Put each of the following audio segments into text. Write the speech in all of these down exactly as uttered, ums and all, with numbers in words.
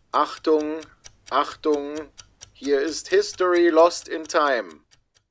Achtung, Achtung, hier ist History Lost in Time.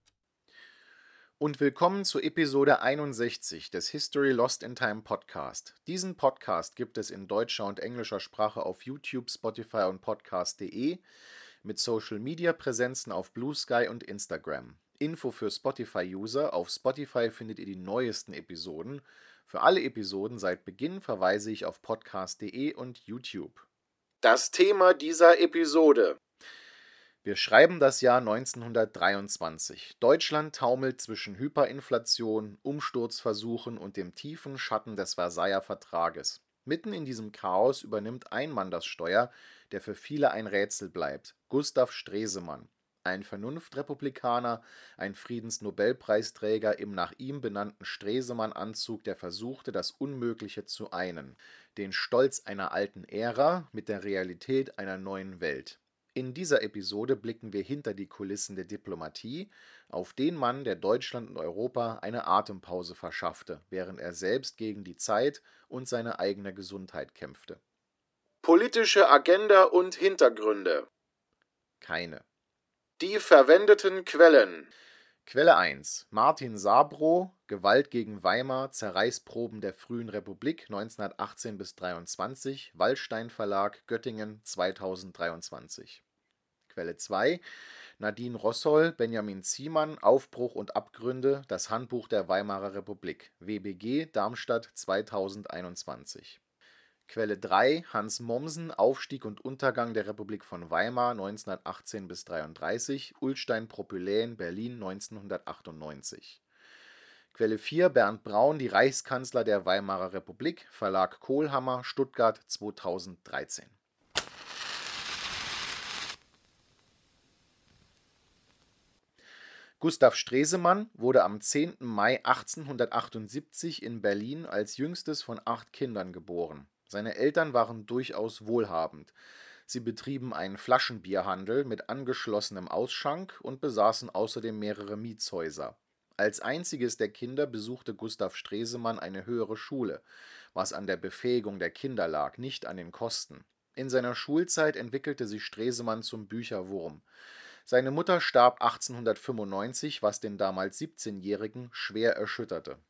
Und willkommen zur Episode einundsechzig des History Lost in Time Podcast. Diesen Podcast gibt es in deutscher und englischer Sprache auf YouTube, Spotify und podcast punkt de, mit Social Media Präsenzen auf Blue Sky und Instagram. Info für Spotify-User: Auf Spotify findet ihr die neuesten Episoden. Für alle Episoden seit Beginn verweise ich auf podcast punkt de und YouTube. Das Thema dieser Episode: Wir schreiben das Jahr neunzehnhundertdreiundzwanzig. Deutschland taumelt zwischen Hyperinflation, Umsturzversuchen und dem tiefen Schatten des Versailler Vertrages. Mitten in diesem Chaos übernimmt ein Mann das Steuer, der für viele ein Rätsel bleibt: Gustav Stresemann. Ein Vernunftrepublikaner, ein Friedensnobelpreisträger im nach ihm benannten Stresemann-Anzug, der versuchte, das Unmögliche zu einen: den Stolz einer alten Ära mit der Realität einer neuen Welt. In dieser Episode blicken wir hinter die Kulissen der Diplomatie auf den Mann, der Deutschland und Europa eine Atempause verschaffte, während er selbst gegen die Zeit und seine eigene Gesundheit kämpfte. Politische Agenda und Hintergründe: Keine. Die verwendeten Quellen: Quelle eins: Martin Sabrow, Gewalt gegen Weimar, Zerreißproben der frühen Republik neunzehnhundertachtzehn bis dreiundzwanzig, Wallstein Verlag, Göttingen, zweitausenddreiundzwanzig. Quelle zwei: Nadine Rossoll, Benjamin Ziemann, Aufbruch und Abgründe, das Handbuch der Weimarer Republik, W B G, Darmstadt, zweitausendeinundzwanzig. Quelle drei: Hans Mommsen, Aufstieg und Untergang der Republik von Weimar neunzehnhundertachtzehn bis dreiunddreißig, Ullstein Propyläen, Berlin neunzehnhundertachtundneunzig. Quelle vier: Bernd Braun, die Reichskanzler der Weimarer Republik, Verlag Kohlhammer, Stuttgart, zweitausenddreizehn. Gustav Stresemann wurde am zehnten Mai achtzehnhundertachtundsiebzig in Berlin als jüngstes von acht Kindern geboren. Seine Eltern waren durchaus wohlhabend. Sie betrieben einen Flaschenbierhandel mit angeschlossenem Ausschank und besaßen außerdem mehrere Mietshäuser. Als einziges der Kinder besuchte Gustav Stresemann eine höhere Schule, was an der Befähigung der Kinder lag, nicht an den Kosten. In seiner Schulzeit entwickelte sich Stresemann zum Bücherwurm. Seine Mutter starb achtzehnhundertfünfundneunzig, was den damals siebzehnjährigen schwer erschütterte.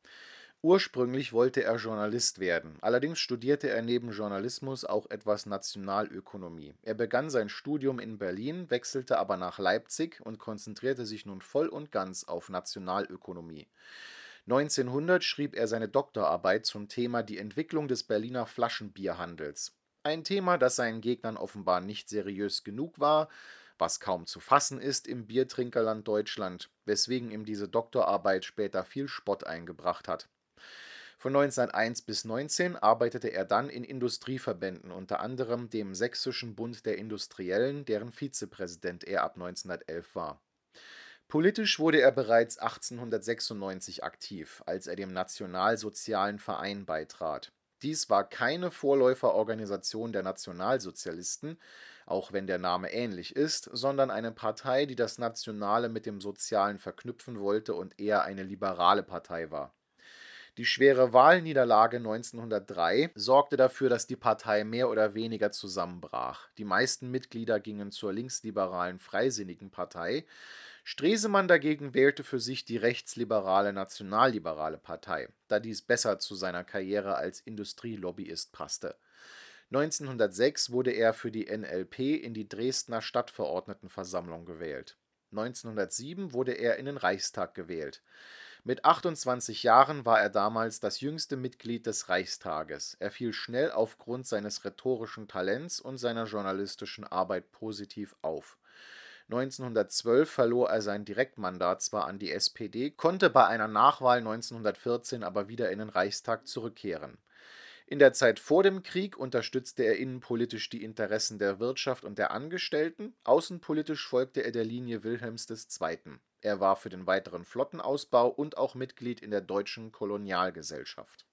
Ursprünglich wollte er Journalist werden, allerdings studierte er neben Journalismus auch etwas Nationalökonomie. Er begann sein Studium in Berlin, wechselte aber nach Leipzig und konzentrierte sich nun voll und ganz auf Nationalökonomie. neunzehnhundert schrieb er seine Doktorarbeit zum Thema Die Entwicklung des Berliner Flaschenbierhandels. Ein Thema, das seinen Gegnern offenbar nicht seriös genug war, was kaum zu fassen ist im Biertrinkerland Deutschland, weswegen ihm diese Doktorarbeit später viel Spott eingebracht hat. Von neunzehnhunderteins bis neunzehn arbeitete er dann in Industrieverbänden, unter anderem dem Sächsischen Bund der Industriellen, deren Vizepräsident er ab neunzehnhundertelf war. Politisch wurde er bereits achtzehnhundertsechsundneunzig aktiv, als er dem Nationalsozialen Verein beitrat. Dies war keine Vorläuferorganisation der Nationalsozialisten, auch wenn der Name ähnlich ist, sondern eine Partei, die das Nationale mit dem Sozialen verknüpfen wollte und eher eine liberale Partei war. Die schwere Wahlniederlage neunzehnhundertdrei sorgte dafür, dass die Partei mehr oder weniger zusammenbrach. Die meisten Mitglieder gingen zur linksliberalen Freisinnigen Partei. Stresemann dagegen wählte für sich die rechtsliberale Nationalliberale Partei, da dies besser zu seiner Karriere als Industrielobbyist passte. neunzehnhundertsechs wurde er für die N L P in die Dresdner Stadtverordnetenversammlung gewählt. neunzehnhundertsieben wurde er in den Reichstag gewählt. Mit achtundzwanzig Jahren war er damals das jüngste Mitglied des Reichstages. Er fiel schnell aufgrund seines rhetorischen Talents und seiner journalistischen Arbeit positiv auf. neunzehnhundertzwölf verlor er sein Direktmandat zwar an die S P D, konnte bei einer Nachwahl neunzehnhundertvierzehn aber wieder in den Reichstag zurückkehren. In der Zeit vor dem Krieg unterstützte er innenpolitisch die Interessen der Wirtschaft und der Angestellten, außenpolitisch folgte er der Linie Wilhelms der Zweiten. Er war für den weiteren Flottenausbau und auch Mitglied in der Deutschen Kolonialgesellschaft.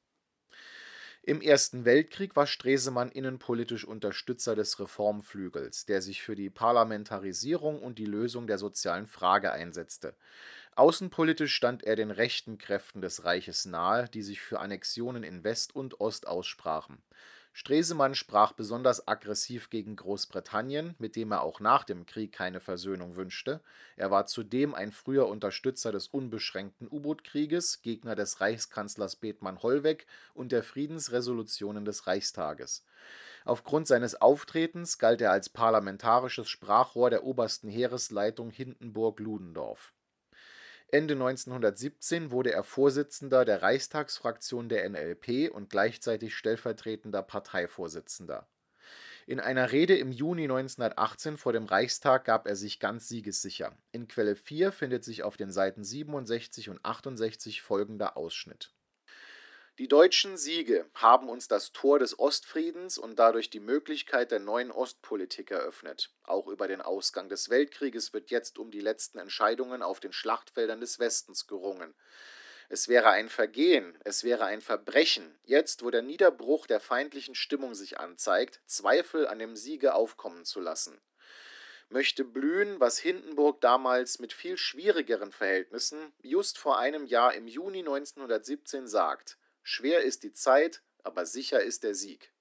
Im Ersten Weltkrieg war Stresemann innenpolitisch Unterstützer des Reformflügels, der sich für die Parlamentarisierung und die Lösung der sozialen Frage einsetzte. Außenpolitisch stand er den rechten Kräften des Reiches nahe, die sich für Annexionen in West und Ost aussprachen. Stresemann sprach besonders aggressiv gegen Großbritannien, mit dem er auch nach dem Krieg keine Versöhnung wünschte. Er war zudem ein früher Unterstützer des unbeschränkten U-Boot-Krieges, Gegner des Reichskanzlers Bethmann Hollweg und der Friedensresolutionen des Reichstages. Aufgrund seines Auftretens galt er als parlamentarisches Sprachrohr der obersten Heeresleitung Hindenburg-Ludendorff. Ende neunzehnhundertsiebzehn wurde er Vorsitzender der Reichstagsfraktion der N L P und gleichzeitig stellvertretender Parteivorsitzender. In einer Rede im Juni neunzehnhundertachtzehn vor dem Reichstag gab er sich ganz siegessicher. In Quelle vier findet sich auf den Seiten siebenundsechzig und achtundsechzig folgender Ausschnitt: Die deutschen Siege haben uns das Tor des Ostfriedens und dadurch die Möglichkeit der neuen Ostpolitik eröffnet. Auch über den Ausgang des Weltkrieges wird jetzt um die letzten Entscheidungen auf den Schlachtfeldern des Westens gerungen. Es wäre ein Vergehen, es wäre ein Verbrechen, jetzt, wo der Niederbruch der feindlichen Stimmung sich anzeigt, Zweifel an dem Siege aufkommen zu lassen. Möchte blühen, was Hindenburg damals mit viel schwierigeren Verhältnissen just vor einem Jahr im Juni neunzehnhundertsiebzehn sagt: Schwer ist die Zeit, aber sicher ist der Sieg.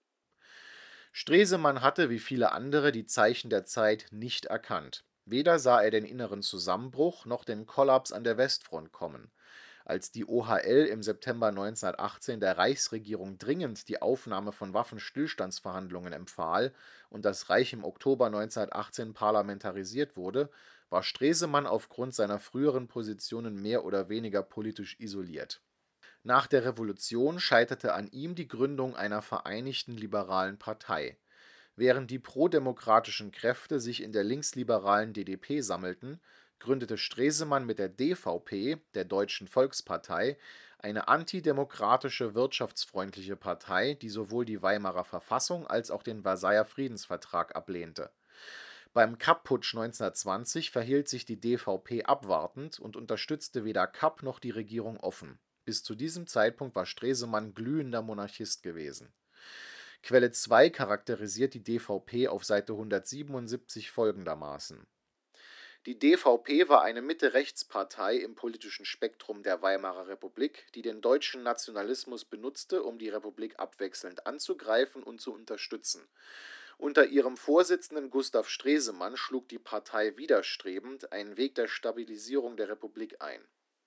Stresemann hatte, wie viele andere, die Zeichen der Zeit nicht erkannt. Weder sah er den inneren Zusammenbruch noch den Kollaps an der Westfront kommen. Als die O H L im September neunzehnhundertachtzehn der Reichsregierung dringend die Aufnahme von Waffenstillstandsverhandlungen empfahl und das Reich im Oktober neunzehnhundertachtzehn parlamentarisiert wurde, war Stresemann aufgrund seiner früheren Positionen mehr oder weniger politisch isoliert. Nach der Revolution scheiterte an ihm die Gründung einer vereinigten liberalen Partei. Während die prodemokratischen Kräfte sich in der linksliberalen D D P sammelten, gründete Stresemann mit der D V P, der Deutschen Volkspartei, eine antidemokratische, wirtschaftsfreundliche Partei, die sowohl die Weimarer Verfassung als auch den Versailler Friedensvertrag ablehnte. Beim Kapp-Putsch neunzehnhundertzwanzig verhielt sich die D V P abwartend und unterstützte weder Kapp noch die Regierung offen. Bis zu diesem Zeitpunkt war Stresemann glühender Monarchist gewesen. Quelle zwei charakterisiert die D V P auf Seite hundertsiebenundsiebzig folgendermaßen: Die D V P war eine Mitte-Rechts-Partei im politischen Spektrum der Weimarer Republik, die den deutschen Nationalismus benutzte, um die Republik abwechselnd anzugreifen und zu unterstützen. Unter ihrem Vorsitzenden Gustav Stresemann schlug die Partei widerstrebend einen Weg der Stabilisierung der Republik ein.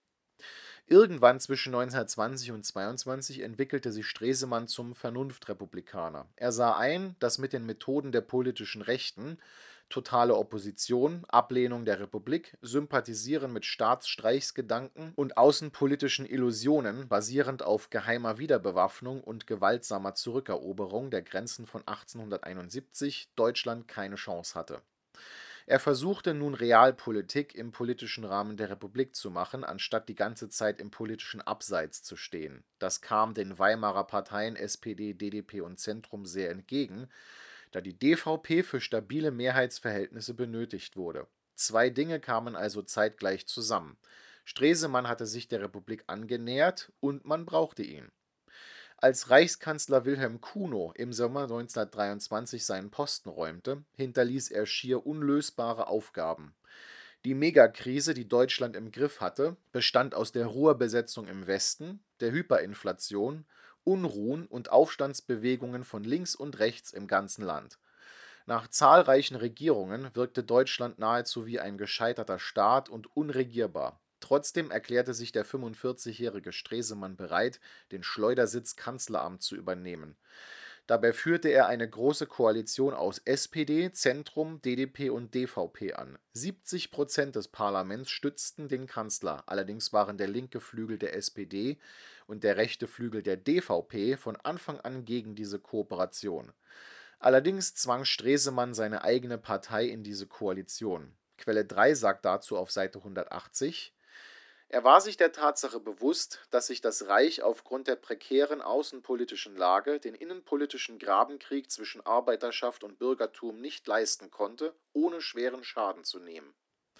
Irgendwann zwischen neunzehnhundertzwanzig und zweiundzwanzig entwickelte sich Stresemann zum Vernunftrepublikaner. Er sah ein, dass mit den Methoden der politischen Rechten totale Opposition, Ablehnung der Republik, Sympathisieren mit Staatsstreichsgedanken und außenpolitischen Illusionen basierend auf geheimer Wiederbewaffnung und gewaltsamer Zurückeroberung der Grenzen von achtzehnhunderteinundsiebzig Deutschland keine Chance hatte. Er versuchte nun Realpolitik im politischen Rahmen der Republik zu machen, anstatt die ganze Zeit im politischen Abseits zu stehen. Das kam den Weimarer Parteien S P D, D D P und Zentrum sehr entgegen, da die D V P für stabile Mehrheitsverhältnisse benötigt wurde. Zwei Dinge kamen also zeitgleich zusammen. Stresemann hatte sich der Republik angenähert und man brauchte ihn. Als Reichskanzler Wilhelm Kuno im Sommer neunzehnhundertdreiundzwanzig seinen Posten räumte, hinterließ er schier unlösbare Aufgaben. Die Megakrise, die Deutschland im Griff hatte, bestand aus der Ruhrbesetzung im Westen, der Hyperinflation, Unruhen und Aufstandsbewegungen von links und rechts im ganzen Land. Nach zahlreichen Regierungen wirkte Deutschland nahezu wie ein gescheiterter Staat und unregierbar. Trotzdem erklärte sich der fünfundvierzigjährige Stresemann bereit, den Schleudersitz Kanzleramt zu übernehmen. Dabei führte er eine große Koalition aus S P D, Zentrum, D D P und D V P an. siebzig Prozent des Parlaments stützten den Kanzler, allerdings waren der linke Flügel der S P D und der rechte Flügel der D V P von Anfang an gegen diese Kooperation. Allerdings zwang Stresemann seine eigene Partei in diese Koalition. Quelle drei sagt dazu auf Seite hundertachtzig: Er war sich der Tatsache bewusst, dass sich das Reich aufgrund der prekären außenpolitischen Lage den innenpolitischen Grabenkrieg zwischen Arbeiterschaft und Bürgertum nicht leisten konnte, ohne schweren Schaden zu nehmen.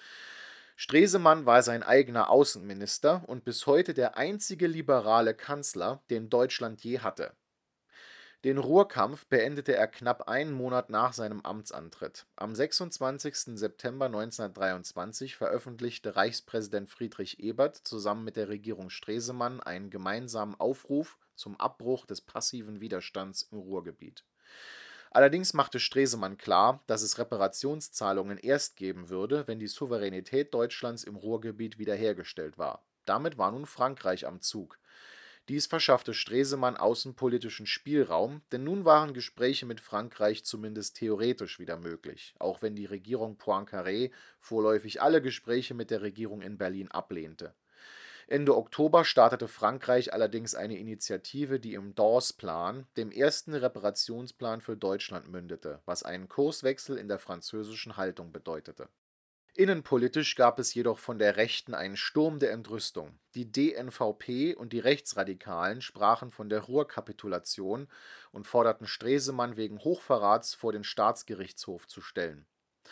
Stresemann war sein eigener Außenminister und bis heute der einzige liberale Kanzler, den Deutschland je hatte. Den Ruhrkampf beendete er knapp einen Monat nach seinem Amtsantritt. Am sechsundzwanzigsten September neunzehnhundertdreiundzwanzig veröffentlichte Reichspräsident Friedrich Ebert zusammen mit der Regierung Stresemann einen gemeinsamen Aufruf zum Abbruch des passiven Widerstands im Ruhrgebiet. Allerdings machte Stresemann klar, dass es Reparationszahlungen erst geben würde, wenn die Souveränität Deutschlands im Ruhrgebiet wiederhergestellt war. Damit war nun Frankreich am Zug. Dies verschaffte Stresemann außenpolitischen Spielraum, denn nun waren Gespräche mit Frankreich zumindest theoretisch wieder möglich, auch wenn die Regierung Poincaré vorläufig alle Gespräche mit der Regierung in Berlin ablehnte. Ende Oktober startete Frankreich allerdings eine Initiative, die im Dawes-Plan, dem ersten Reparationsplan für Deutschland, mündete, was einen Kurswechsel in der französischen Haltung bedeutete. Innenpolitisch gab es jedoch von der Rechten einen Sturm der Entrüstung. Die D N V P und die Rechtsradikalen sprachen von der Ruhrkapitulation und forderten Stresemann wegen Hochverrats vor den Staatsgerichtshof zu stellen.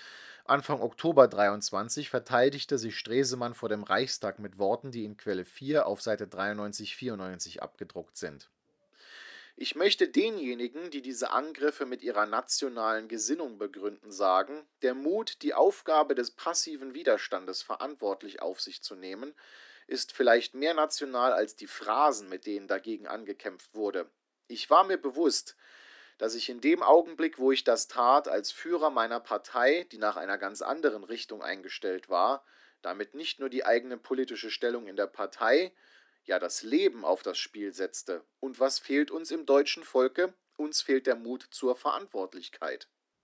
Anfang Oktober dreiundzwanzig verteidigte sich Stresemann vor dem Reichstag mit Worten, die in Quelle vier auf Seite dreiundneunzig vierundneunzig abgedruckt sind. Ich möchte denjenigen, die diese Angriffe mit ihrer nationalen Gesinnung begründen, sagen, der Mut, die Aufgabe des passiven Widerstandes verantwortlich auf sich zu nehmen, ist vielleicht mehr national als die Phrasen, mit denen dagegen angekämpft wurde. Ich war mir bewusst, dass ich in dem Augenblick, wo ich das tat, als Führer meiner Partei, die nach einer ganz anderen Richtung eingestellt war, damit nicht nur die eigene politische Stellung in der Partei, ja das Leben auf das Spiel setzte. Und was fehlt uns im deutschen Volke? Uns fehlt der Mut zur Verantwortlichkeit.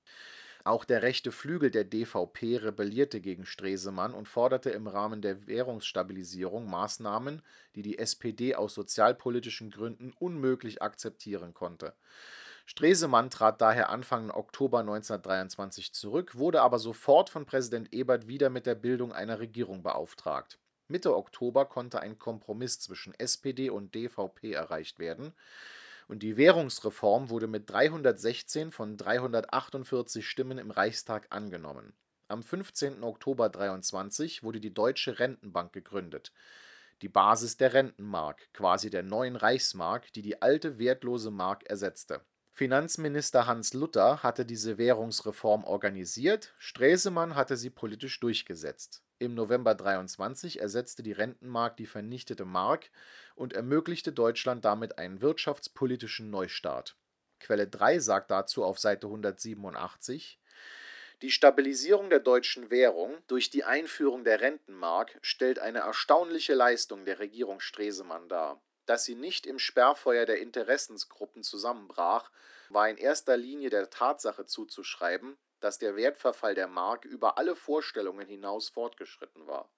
Auch der rechte Flügel der D V P rebellierte gegen Stresemann und forderte im Rahmen der Währungsstabilisierung Maßnahmen, die die S P D aus sozialpolitischen Gründen unmöglich akzeptieren konnte. Stresemann trat daher Anfang Oktober neunzehnhundertdreiundzwanzig zurück, wurde aber sofort von Präsident Ebert wieder mit der Bildung einer Regierung beauftragt. Mitte Oktober konnte ein Kompromiss zwischen S P D und D V P erreicht werden und die Währungsreform wurde mit dreihundertsechzehn von dreihundertachtundvierzig Stimmen im Reichstag angenommen. Am fünfzehnten Oktober dreiundzwanzig wurde die Deutsche Rentenbank gegründet, die Basis der Rentenmark, quasi der neuen Reichsmark, die die alte wertlose Mark ersetzte. Finanzminister Hans Luther hatte diese Währungsreform organisiert, Stresemann hatte sie politisch durchgesetzt. Im November dreiundzwanzig ersetzte die Rentenmark die vernichtete Mark und ermöglichte Deutschland damit einen wirtschaftspolitischen Neustart. Quelle drei sagt dazu auf Seite hundertsiebenundachtzig: Die Stabilisierung der deutschen Währung durch die Einführung der Rentenmark stellt eine erstaunliche Leistung der Regierung Stresemann dar. Dass sie nicht im Sperrfeuer der Interessensgruppen zusammenbrach, war in erster Linie der Tatsache zuzuschreiben, dass der Wertverfall der Mark über alle Vorstellungen hinaus fortgeschritten war.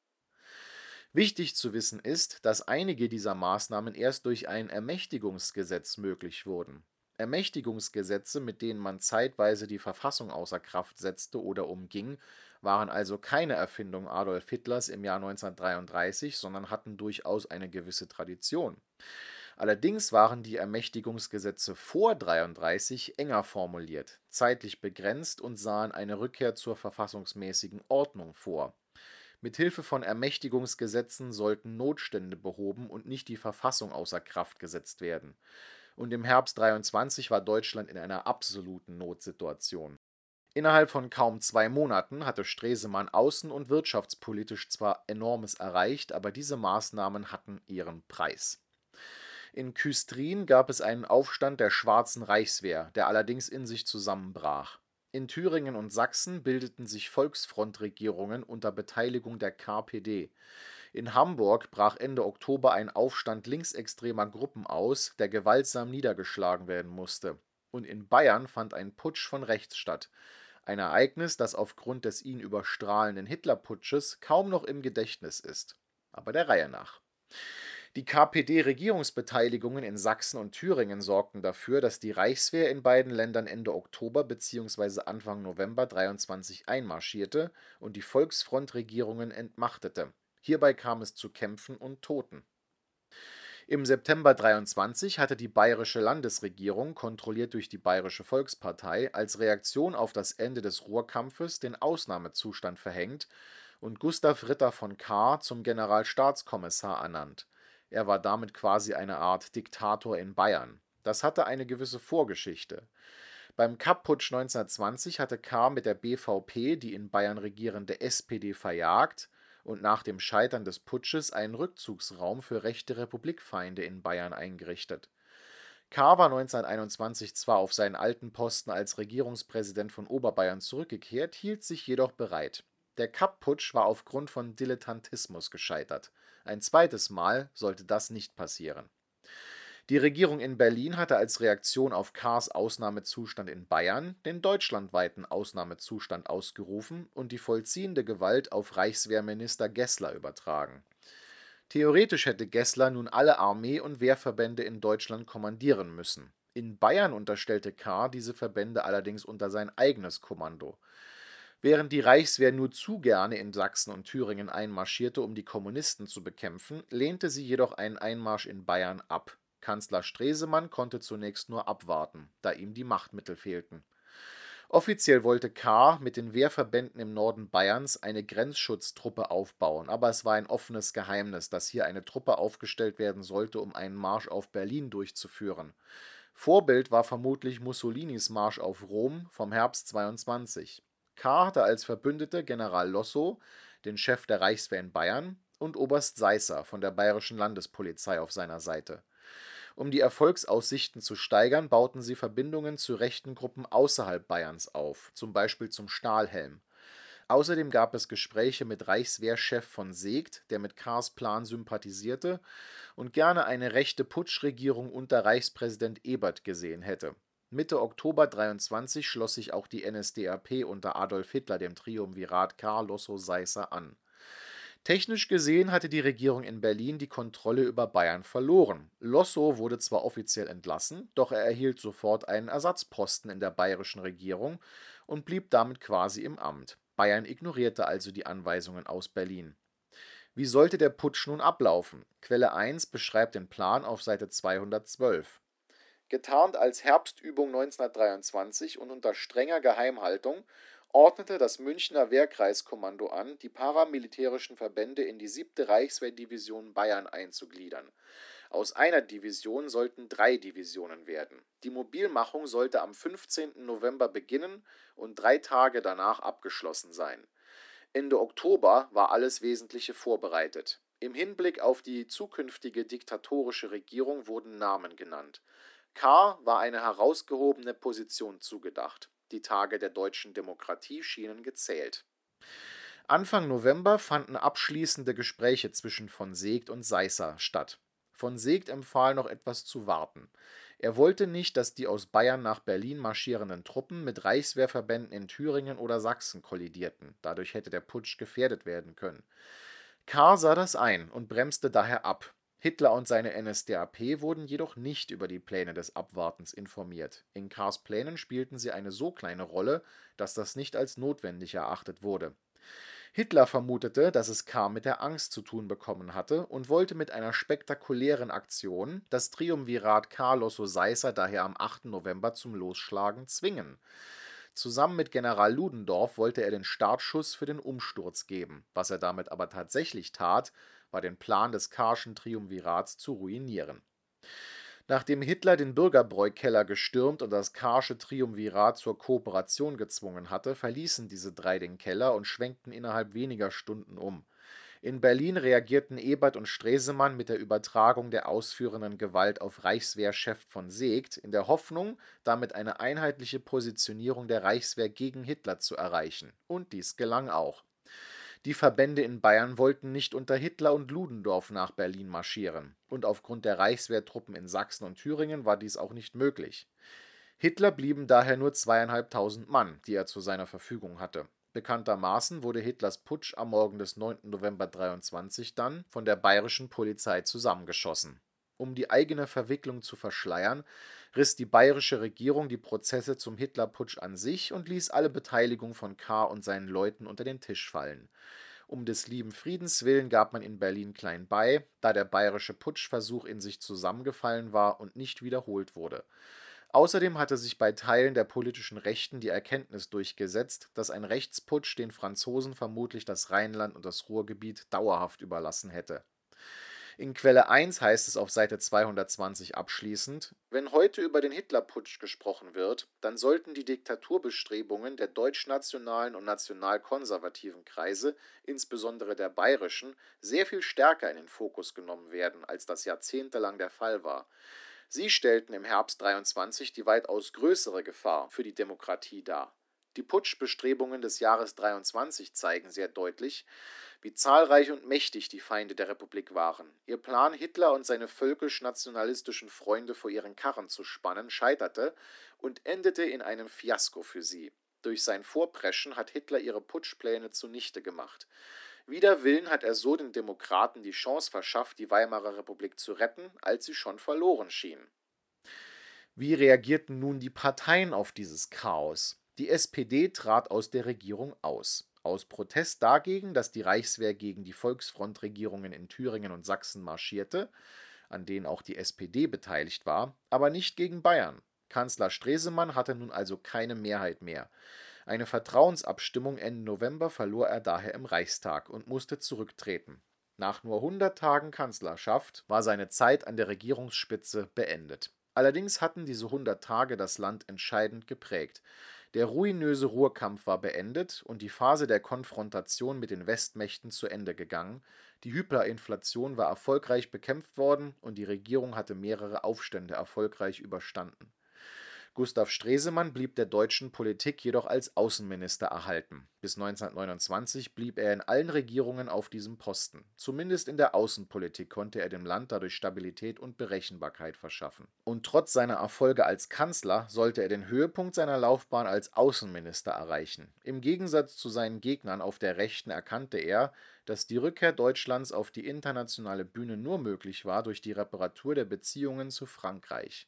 Wichtig zu wissen ist, dass einige dieser Maßnahmen erst durch ein Ermächtigungsgesetz möglich wurden. Ermächtigungsgesetze, mit denen man zeitweise die Verfassung außer Kraft setzte oder umging, waren also keine Erfindung Adolf Hitlers im Jahr neunzehnhundertdreiunddreißig, sondern hatten durchaus eine gewisse Tradition. Allerdings waren die Ermächtigungsgesetze vor neunzehnhundertdreiunddreißig enger formuliert, zeitlich begrenzt und sahen eine Rückkehr zur verfassungsmäßigen Ordnung vor. Mithilfe von Ermächtigungsgesetzen sollten Notstände behoben und nicht die Verfassung außer Kraft gesetzt werden. Und im Herbst dreiundzwanzig war Deutschland in einer absoluten Notsituation. Innerhalb von kaum zwei Monaten hatte Stresemann außen- und wirtschaftspolitisch zwar Enormes erreicht, aber diese Maßnahmen hatten ihren Preis. In Küstrin gab es einen Aufstand der Schwarzen Reichswehr, der allerdings in sich zusammenbrach. In Thüringen und Sachsen bildeten sich Volksfrontregierungen unter Beteiligung der K P D. In Hamburg brach Ende Oktober ein Aufstand linksextremer Gruppen aus, der gewaltsam niedergeschlagen werden musste. Und in Bayern fand ein Putsch von rechts statt. Ein Ereignis, das aufgrund des ihn überstrahlenden Hitlerputsches kaum noch im Gedächtnis ist. Aber der Reihe nach. Die K P D-Regierungsbeteiligungen in Sachsen und Thüringen sorgten dafür, dass die Reichswehr in beiden Ländern Ende Oktober bzw. Anfang November dreiundzwanzig einmarschierte und die Volksfrontregierungen entmachtete. Hierbei kam es zu Kämpfen und Toten. Im September dreiundzwanzig hatte die bayerische Landesregierung, kontrolliert durch die Bayerische Volkspartei, als Reaktion auf das Ende des Ruhrkampfes den Ausnahmezustand verhängt und Gustav Ritter von Kahr zum Generalstaatskommissar ernannt. Er war damit quasi eine Art Diktator in Bayern. Das hatte eine gewisse Vorgeschichte. Beim Kapp-Putsch neunzehnhundertzwanzig hatte Kahr mit der B V P die in Bayern regierende S P D verjagt und nach dem Scheitern des Putsches einen Rückzugsraum für rechte Republikfeinde in Bayern eingerichtet. Kahr war neunzehnhunderteinundzwanzig zwar auf seinen alten Posten als Regierungspräsident von Oberbayern zurückgekehrt, hielt sich jedoch bereit. Der Kapp-Putsch war aufgrund von Dilettantismus gescheitert. Ein zweites Mal sollte das nicht passieren. Die Regierung in Berlin hatte als Reaktion auf Kahrs Ausnahmezustand in Bayern den deutschlandweiten Ausnahmezustand ausgerufen und die vollziehende Gewalt auf Reichswehrminister Gessler übertragen. Theoretisch hätte Gessler nun alle Armee- und Wehrverbände in Deutschland kommandieren müssen. In Bayern unterstellte Kahr diese Verbände allerdings unter sein eigenes Kommando. Während die Reichswehr nur zu gerne in Sachsen und Thüringen einmarschierte, um die Kommunisten zu bekämpfen, lehnte sie jedoch einen Einmarsch in Bayern ab. Kanzler Stresemann konnte zunächst nur abwarten, da ihm die Machtmittel fehlten. Offiziell wollte Kahr mit den Wehrverbänden im Norden Bayerns eine Grenzschutztruppe aufbauen, aber es war ein offenes Geheimnis, dass hier eine Truppe aufgestellt werden sollte, um einen Marsch auf Berlin durchzuführen. Vorbild war vermutlich Mussolinis Marsch auf Rom vom Herbst zweiundzwanzig. Kahr hatte als Verbündete General Lossow, den Chef der Reichswehr in Bayern, und Oberst Seisser von der Bayerischen Landespolizei auf seiner Seite. Um die Erfolgsaussichten zu steigern, bauten sie Verbindungen zu rechten Gruppen außerhalb Bayerns auf, zum Beispiel zum Stahlhelm. Außerdem gab es Gespräche mit Reichswehrchef von Seeckt, der mit Kahrs Plan sympathisierte und gerne eine rechte Putschregierung unter Reichspräsident Ebert gesehen hätte. Mitte Oktober dreiundzwanzig schloss sich auch die N S D A P unter Adolf Hitler dem Triumvirat Kahr, Lossow, Seisser an. Technisch gesehen hatte die Regierung in Berlin die Kontrolle über Bayern verloren. Lossow wurde zwar offiziell entlassen, doch er erhielt sofort einen Ersatzposten in der bayerischen Regierung und blieb damit quasi im Amt. Bayern ignorierte also die Anweisungen aus Berlin. Wie sollte der Putsch nun ablaufen? Quelle eins beschreibt den Plan auf Seite zweihundertzwölf. Getarnt als Herbstübung neunzehnhundertdreiundzwanzig und unter strenger Geheimhaltung ordnete das Münchner Wehrkreiskommando an, die paramilitärischen Verbände in die siebte Reichswehrdivision Bayern einzugliedern. Aus einer Division sollten drei Divisionen werden. Die Mobilmachung sollte am fünfzehnten November beginnen und drei Tage danach abgeschlossen sein. Ende Oktober war alles Wesentliche vorbereitet. Im Hinblick auf die zukünftige diktatorische Regierung wurden Namen genannt. Kahr war eine herausgehobene Position zugedacht. Die Tage der deutschen Demokratie schienen gezählt. Anfang November fanden abschließende Gespräche zwischen von Seeckt und Seisser statt. Von Seeckt empfahl noch etwas zu warten. Er wollte nicht, dass die aus Bayern nach Berlin marschierenden Truppen mit Reichswehrverbänden in Thüringen oder Sachsen kollidierten. Dadurch hätte der Putsch gefährdet werden können. Kahr sah das ein und bremste daher ab. Hitler und seine N S D A P wurden jedoch nicht über die Pläne des Abwartens informiert. In Kahrs Plänen spielten sie eine so kleine Rolle, dass das nicht als notwendig erachtet wurde. Hitler vermutete, dass es Kahr mit der Angst zu tun bekommen hatte und wollte mit einer spektakulären Aktion das Triumvirat Kahr, Lossow, Seisser daher am achten November zum Losschlagen zwingen. Zusammen mit General Ludendorff wollte er den Startschuss für den Umsturz geben. Was er damit aber tatsächlich tat, war den Plan des Kahrschen Triumvirats zu ruinieren. Nachdem Hitler den Bürgerbräu-Keller gestürmt und das Kahrsche Triumvirat zur Kooperation gezwungen hatte, verließen diese drei den Keller und schwenkten innerhalb weniger Stunden um. In Berlin reagierten Ebert und Stresemann mit der Übertragung der ausführenden Gewalt auf Reichswehrchef von Seeckt, in der Hoffnung, damit eine einheitliche Positionierung der Reichswehr gegen Hitler zu erreichen. Und dies gelang auch. Die Verbände in Bayern wollten nicht unter Hitler und Ludendorff nach Berlin marschieren, und aufgrund der Reichswehrtruppen in Sachsen und Thüringen war dies auch nicht möglich. Hitler blieben daher nur zweieinhalbtausend Mann, die er zu seiner Verfügung hatte. Bekanntermaßen wurde Hitlers Putsch am Morgen des neunten November dreiundzwanzig dann von der bayerischen Polizei zusammengeschossen. Um die eigene Verwicklung zu verschleiern, riss die bayerische Regierung die Prozesse zum Hitlerputsch an sich und ließ alle Beteiligung von Kahr und seinen Leuten unter den Tisch fallen. Um des lieben Friedens willen gab man in Berlin klein bei, da der bayerische Putschversuch in sich zusammengefallen war und nicht wiederholt wurde. Außerdem hatte sich bei Teilen der politischen Rechten die Erkenntnis durchgesetzt, dass ein Rechtsputsch den Franzosen vermutlich das Rheinland und das Ruhrgebiet dauerhaft überlassen hätte. In Quelle eins heißt es auf Seite zweihundertzwanzig abschließend: Wenn heute über den Hitlerputsch gesprochen wird, dann sollten die Diktaturbestrebungen der deutschnationalen und nationalkonservativen Kreise, insbesondere der bayerischen, sehr viel stärker in den Fokus genommen werden, als das jahrzehntelang der Fall war. Sie stellten im Herbst dreiundzwanzig die weitaus größere Gefahr für die Demokratie dar. Die Putschbestrebungen des Jahres dreiundzwanzig zeigen sehr deutlich, wie zahlreich und mächtig die Feinde der Republik waren. Ihr Plan, Hitler und seine völkisch-nationalistischen Freunde vor ihren Karren zu spannen, scheiterte und endete in einem Fiasko für sie. Durch sein Vorpreschen hat Hitler ihre Putschpläne zunichte gemacht. Wider Willen hat er so den Demokraten die Chance verschafft, die Weimarer Republik zu retten, als sie schon verloren schien. Wie reagierten nun die Parteien auf dieses Chaos? Die S P D trat aus der Regierung aus. Aus Protest dagegen, dass die Reichswehr gegen die Volksfrontregierungen in Thüringen und Sachsen marschierte, an denen auch die S P D beteiligt war, aber nicht gegen Bayern. Kanzler Stresemann hatte nun also keine Mehrheit mehr. Eine Vertrauensabstimmung Ende November verlor er daher im Reichstag und musste zurücktreten. Nach nur hundert Tagen Kanzlerschaft war seine Zeit an der Regierungsspitze beendet. Allerdings hatten diese hundert Tage das Land entscheidend geprägt. Der ruinöse Ruhrkampf war beendet und die Phase der Konfrontation mit den Westmächten zu Ende gegangen. Die Hyperinflation war erfolgreich bekämpft worden und die Regierung hatte mehrere Aufstände erfolgreich überstanden. Gustav Stresemann blieb der deutschen Politik jedoch als Außenminister erhalten. Bis neunzehnhundertneunundzwanzig blieb er in allen Regierungen auf diesem Posten. Zumindest in der Außenpolitik konnte er dem Land dadurch Stabilität und Berechenbarkeit verschaffen. Und trotz seiner Erfolge als Kanzler sollte er den Höhepunkt seiner Laufbahn als Außenminister erreichen. Im Gegensatz zu seinen Gegnern auf der Rechten erkannte er, dass die Rückkehr Deutschlands auf die internationale Bühne nur möglich war durch die Reparatur der Beziehungen zu Frankreich.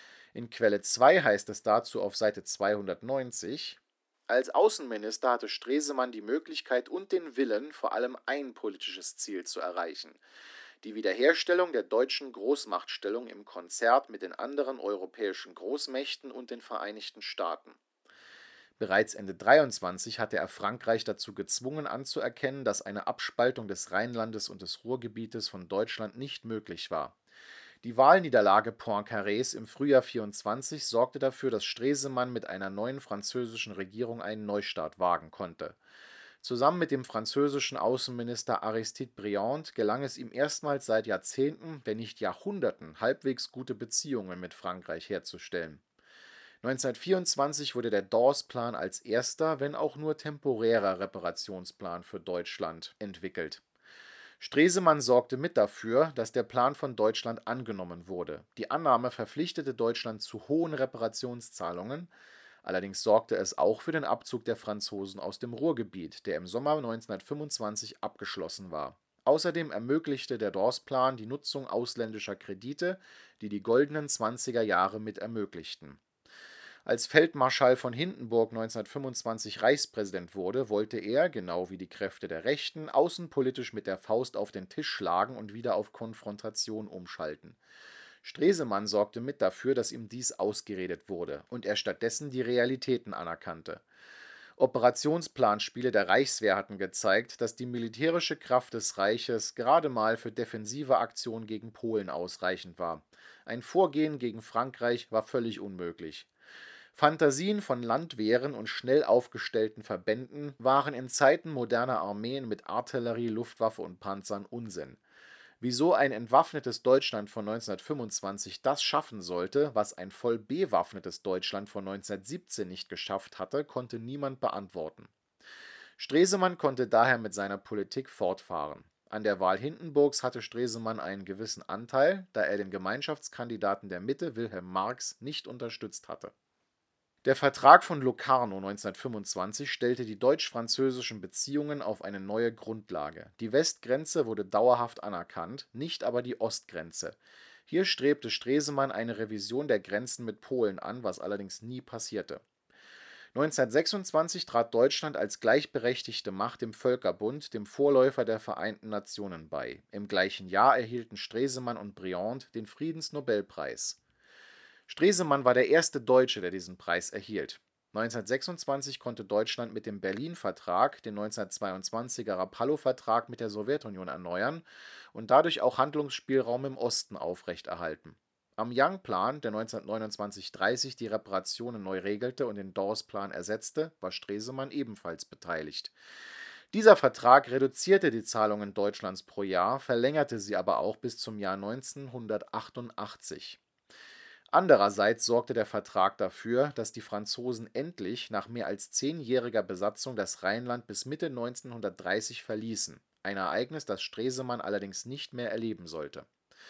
In Quelle zwei heißt es dazu auf Seite zweihundertneunzig: Als Außenminister hatte Stresemann die Möglichkeit und den Willen, vor allem ein politisches Ziel zu erreichen: die Wiederherstellung der deutschen Großmachtstellung im Konzert mit den anderen europäischen Großmächten und den Vereinigten Staaten. Bereits Ende dreiundzwanzig hatte er Frankreich dazu gezwungen anzuerkennen, dass eine Abspaltung des Rheinlandes und des Ruhrgebietes von Deutschland nicht möglich war. Die Wahlniederlage Poincarés im Frühjahr vierundzwanzig sorgte dafür, dass Stresemann mit einer neuen französischen Regierung einen Neustart wagen konnte. Zusammen mit dem französischen Außenminister Aristide Briand gelang es ihm erstmals seit Jahrzehnten, wenn nicht Jahrhunderten, halbwegs gute Beziehungen mit Frankreich herzustellen. neunzehnhundertvierundzwanzig wurde der Dawes-Plan als erster, wenn auch nur temporärer Reparationsplan für Deutschland entwickelt. Stresemann sorgte mit dafür, dass der Plan von Deutschland angenommen wurde. Die Annahme verpflichtete Deutschland zu hohen Reparationszahlungen, allerdings sorgte es auch für den Abzug der Franzosen aus dem Ruhrgebiet, der im Sommer neunzehnhundertfünfundzwanzig abgeschlossen war. Außerdem ermöglichte der Dawes-Plan die Nutzung ausländischer Kredite, die die goldenen zwanziger Jahre mit ermöglichten. Als Feldmarschall von Hindenburg neunzehnhundertfünfundzwanzig Reichspräsident wurde, wollte er, genau wie die Kräfte der Rechten, außenpolitisch mit der Faust auf den Tisch schlagen und wieder auf Konfrontation umschalten. Stresemann sorgte mit dafür, dass ihm dies ausgeredet wurde und er stattdessen die Realitäten anerkannte. Operationsplanspiele der Reichswehr hatten gezeigt, dass die militärische Kraft des Reiches gerade mal für defensive Aktionen gegen Polen ausreichend war. Ein Vorgehen gegen Frankreich war völlig unmöglich. Fantasien von Landwehren und schnell aufgestellten Verbänden waren in Zeiten moderner Armeen mit Artillerie, Luftwaffe und Panzern Unsinn. Wieso ein entwaffnetes Deutschland von neunzehnhundertfünfundzwanzig das schaffen sollte, was ein voll bewaffnetes Deutschland von neunzehnhundertsiebzehn nicht geschafft hatte, konnte niemand beantworten. Stresemann konnte daher mit seiner Politik fortfahren. An der Wahl Hindenburgs hatte Stresemann einen gewissen Anteil, da er den Gemeinschaftskandidaten der Mitte, Wilhelm Marx, nicht unterstützt hatte. Der Vertrag von Locarno neunzehnhundertfünfundzwanzig stellte die deutsch-französischen Beziehungen auf eine neue Grundlage. Die Westgrenze wurde dauerhaft anerkannt, nicht aber die Ostgrenze. Hier strebte Stresemann eine Revision der Grenzen mit Polen an, was allerdings nie passierte. neunzehnhundertsechsundzwanzig trat Deutschland als gleichberechtigte Macht dem Völkerbund, dem Vorläufer der Vereinten Nationen, bei. Im gleichen Jahr erhielten Stresemann und Briand den Friedensnobelpreis. Stresemann war der erste Deutsche, der diesen Preis erhielt. neunzehnhundertsechsundzwanzig konnte Deutschland mit dem Berlin-Vertrag den neunzehnhundertzweiundzwanziger Rapallo-Vertrag mit der Sowjetunion erneuern und dadurch auch Handlungsspielraum im Osten aufrechterhalten. Am Young-Plan, der neunzehnhundertneunundzwanzig dreißig die Reparationen neu regelte und den Dawes-Plan ersetzte, war Stresemann ebenfalls beteiligt. Dieser Vertrag reduzierte die Zahlungen Deutschlands pro Jahr, verlängerte sie aber auch bis zum Jahr neunzehnhundertachtundachtzig. Andererseits sorgte der Vertrag dafür, dass die Franzosen endlich nach mehr als zehnjähriger Besatzung das Rheinland bis Mitte neunzehnhundertdreißig verließen, ein Ereignis, das Stresemann allerdings nicht mehr erleben sollte.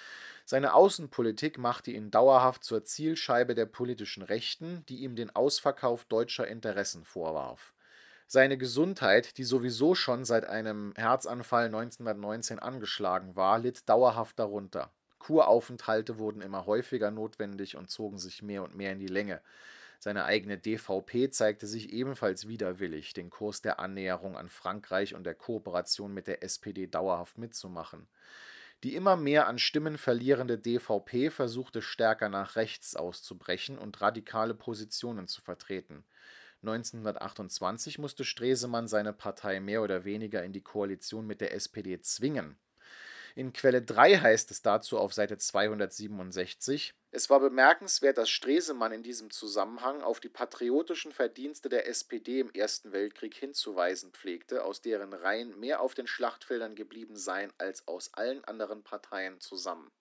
Seine Außenpolitik machte ihn dauerhaft zur Zielscheibe der politischen Rechten, die ihm den Ausverkauf deutscher Interessen vorwarf. Seine Gesundheit, die sowieso schon seit einem Herzanfall neunzehnhundertneunzehn angeschlagen war, litt dauerhaft darunter. Kuraufenthalte wurden immer häufiger notwendig und zogen sich mehr und mehr in die Länge. Seine eigene D V P zeigte sich ebenfalls widerwillig, den Kurs der Annäherung an Frankreich und der Kooperation mit der S P D dauerhaft mitzumachen. Die immer mehr an Stimmen verlierende D V P versuchte stärker nach rechts auszubrechen und radikale Positionen zu vertreten. neunzehnhundertachtundzwanzig musste Stresemann seine Partei mehr oder weniger in die Koalition mit der S P D zwingen. In Quelle drei heißt es dazu auf Seite zweihundertsiebenundsechzig: Es war bemerkenswert, dass Stresemann in diesem Zusammenhang auf die patriotischen Verdienste der S P D im Ersten Weltkrieg hinzuweisen pflegte, aus deren Reihen mehr auf den Schlachtfeldern geblieben seien als aus allen anderen Parteien zusammen.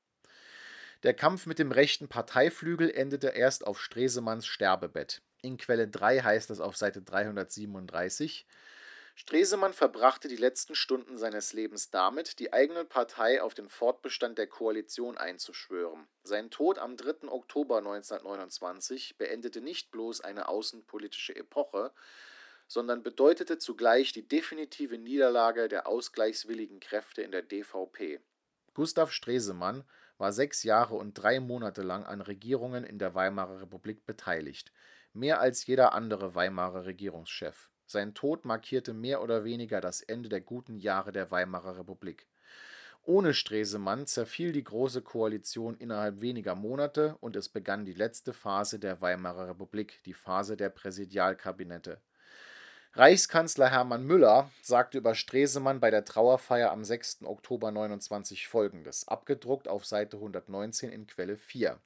Der Kampf mit dem rechten Parteiflügel endete erst auf Stresemanns Sterbebett. In Quelle drei heißt es auf Seite dreihundertsiebenunddreißig: Stresemann verbrachte die letzten Stunden seines Lebens damit, die eigene Partei auf den Fortbestand der Koalition einzuschwören. Sein Tod am dritten Oktober neunzehnhundertneunundzwanzig beendete nicht bloß eine außenpolitische Epoche, sondern bedeutete zugleich die definitive Niederlage der ausgleichswilligen Kräfte in der D V P. Gustav Stresemann war sechs Jahre und drei Monate lang an Regierungen in der Weimarer Republik beteiligt, mehr als jeder andere Weimarer Regierungschef. Sein Tod markierte mehr oder weniger das Ende der guten Jahre der Weimarer Republik. Ohne Stresemann zerfiel die Große Koalition innerhalb weniger Monate und es begann die letzte Phase der Weimarer Republik, die Phase der Präsidialkabinette. Reichskanzler Hermann Müller sagte über Stresemann bei der Trauerfeier am sechsten Oktober neunundzwanzig folgendes, abgedruckt auf Seite hundertneunzehn in Quelle vier: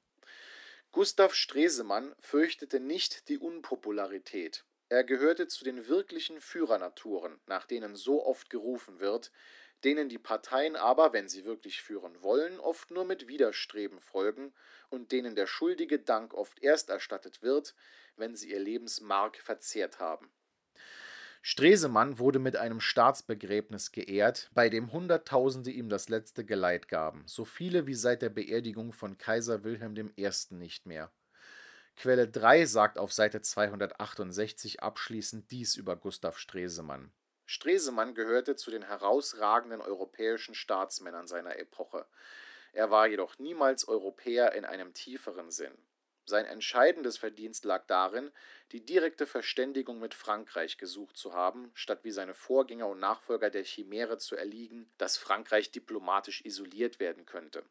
Gustav Stresemann fürchtete nicht die Unpopularität. Er gehörte zu den wirklichen Führernaturen, nach denen so oft gerufen wird, denen die Parteien aber, wenn sie wirklich führen wollen, oft nur mit Widerstreben folgen und denen der schuldige Dank oft erst erstattet wird, wenn sie ihr Lebensmark verzehrt haben. Stresemann wurde mit einem Staatsbegräbnis geehrt, bei dem Hunderttausende ihm das letzte Geleit gaben, so viele wie seit der Beerdigung von Kaiser Wilhelm der Erste nicht mehr. Quelle drei sagt auf Seite zweihundertachtundsechzig abschließend dies über Gustav Stresemann: Stresemann gehörte zu den herausragenden europäischen Staatsmännern seiner Epoche. Er war jedoch niemals Europäer in einem tieferen Sinn. Sein entscheidendes Verdienst lag darin, die direkte Verständigung mit Frankreich gesucht zu haben, statt wie seine Vorgänger und Nachfolger der Chimäre zu erliegen, dass Frankreich diplomatisch isoliert werden könnte.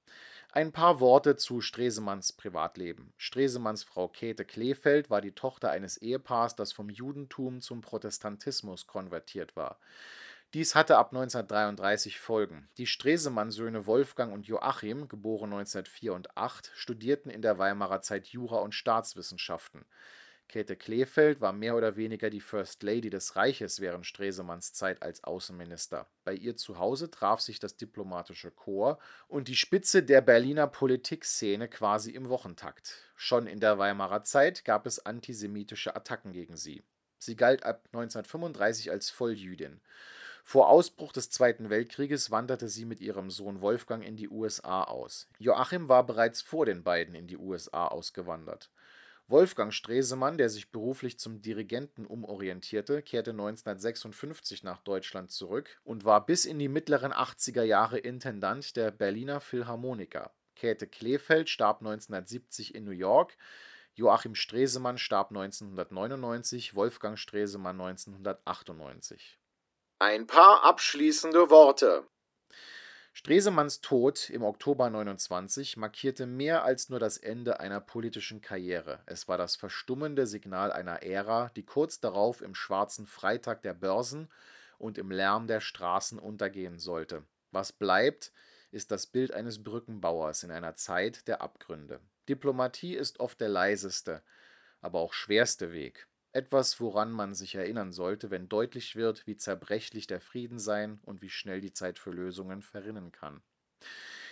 Ein paar Worte zu Stresemanns Privatleben. Stresemanns Frau Käthe Kleefeld war die Tochter eines Ehepaars, das vom Judentum zum Protestantismus konvertiert war. Dies hatte ab neunzehnhundertdreiunddreißig Folgen. Die Stresemann-Söhne Wolfgang und Joachim, geboren neunzehnhundertvier und acht, studierten in der Weimarer Zeit Jura und Staatswissenschaften. Käthe Kleefeld war mehr oder weniger die First Lady des Reiches während Stresemanns Zeit als Außenminister. Bei ihr zu Hause traf sich das diplomatische Korps und die Spitze der Berliner Politikszene quasi im Wochentakt. Schon in der Weimarer Zeit gab es antisemitische Attacken gegen sie. Sie galt ab neunzehnhundertfünfunddreißig als Volljüdin. Vor Ausbruch des Zweiten Weltkrieges wanderte sie mit ihrem Sohn Wolfgang in die U S A aus. Joachim war bereits vor den beiden in die U S A ausgewandert. Wolfgang Stresemann, der sich beruflich zum Dirigenten umorientierte, kehrte neunzehnhundertsechsundfünfzig nach Deutschland zurück und war bis in die mittleren achtziger Jahre Intendant der Berliner Philharmoniker. Käthe Kleefeld starb neunzehnhundertsiebzig in New York, Joachim Stresemann starb neunzehnhundertneunundneunzig, Wolfgang Stresemann neunzehnhundertachtundneunzig. Ein paar abschließende Worte. Stresemanns Tod im Oktober neunundzwanzig markierte mehr als nur das Ende einer politischen Karriere. Es war das verstummende Signal einer Ära, die kurz darauf im schwarzen Freitag der Börsen und im Lärm der Straßen untergehen sollte. Was bleibt, ist das Bild eines Brückenbauers in einer Zeit der Abgründe. Diplomatie ist oft der leiseste, aber auch schwerste Weg. Etwas, woran man sich erinnern sollte, wenn deutlich wird, wie zerbrechlich der Frieden sein und wie schnell die Zeit für Lösungen verrinnen kann.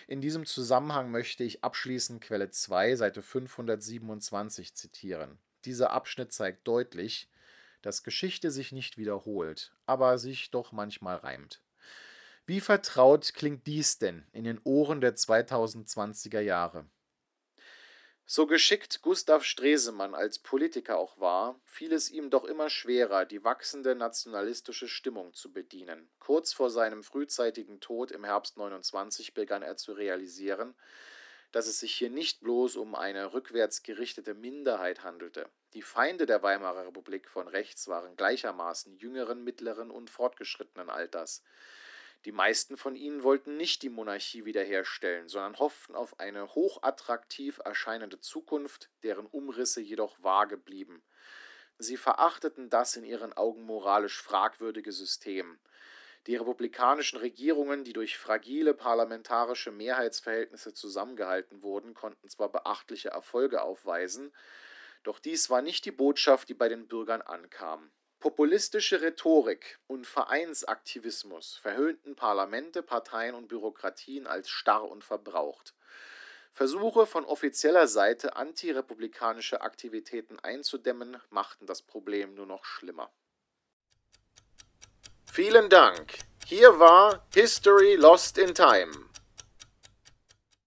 In diesem Zusammenhang möchte ich abschließend Quelle zwei, Seite fünfhundertsiebenundzwanzig zitieren. Dieser Abschnitt zeigt deutlich, dass Geschichte sich nicht wiederholt, aber sich doch manchmal reimt. Wie vertraut klingt dies denn in den Ohren der zweitausendzwanziger Jahre? So geschickt Gustav Stresemann als Politiker auch war, fiel es ihm doch immer schwerer, die wachsende nationalistische Stimmung zu bedienen. Kurz vor seinem frühzeitigen Tod im Herbst neunundzwanzig begann er zu realisieren, dass es sich hier nicht bloß um eine rückwärts gerichtete Minderheit handelte. Die Feinde der Weimarer Republik von rechts waren gleichermaßen jüngeren, mittleren und fortgeschrittenen Alters. Die meisten von ihnen wollten nicht die Monarchie wiederherstellen, sondern hofften auf eine hochattraktiv erscheinende Zukunft, deren Umrisse jedoch vage blieben. Sie verachteten das in ihren Augen moralisch fragwürdige System. Die republikanischen Regierungen, die durch fragile parlamentarische Mehrheitsverhältnisse zusammengehalten wurden, konnten zwar beachtliche Erfolge aufweisen, doch dies war nicht die Botschaft, die bei den Bürgern ankam. Populistische Rhetorik und Vereinsaktivismus verhöhnten Parlamente, Parteien und Bürokratien als starr und verbraucht. Versuche von offizieller Seite, antirepublikanische Aktivitäten einzudämmen, machten das Problem nur noch schlimmer. Vielen Dank. Hier war History Lost in Time.